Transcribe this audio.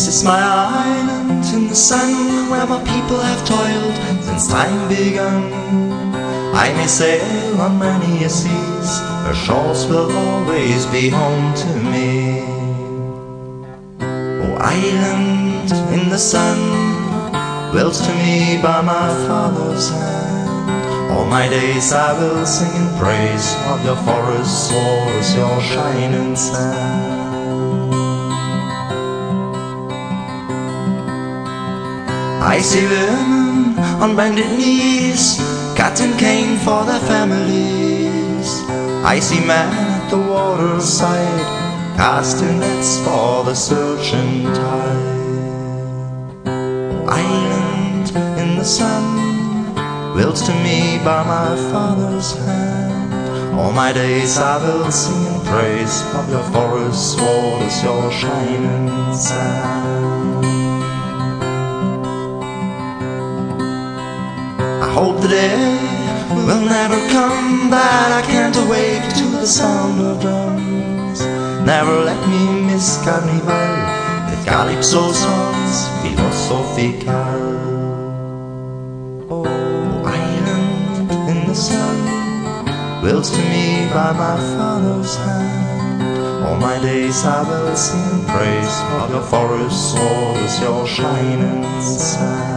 This is my island in the sun, where my people have toiled since time begun. I may sail on many a seas, her shores will always be home to me. Oh, island in the sun, built to me by my father's hand, all my days I will sing in praise of your forests, walls, your shining sand. I see women on bended knees, cutting cane for their families. I see men at the waterside, casting nets for the surging tide. Island in the sun, built to me by my father's hand, all my days I will sing in praise of your forests, waters, your shining sand. I hope the day will never come that I can't awake to the sound of drums. Never let me miss Carnival with calypso songs philosophical. Oh, island in the sun, built to me by my father's hand, all my days I will sing praise of your forests, waters, your shining sand.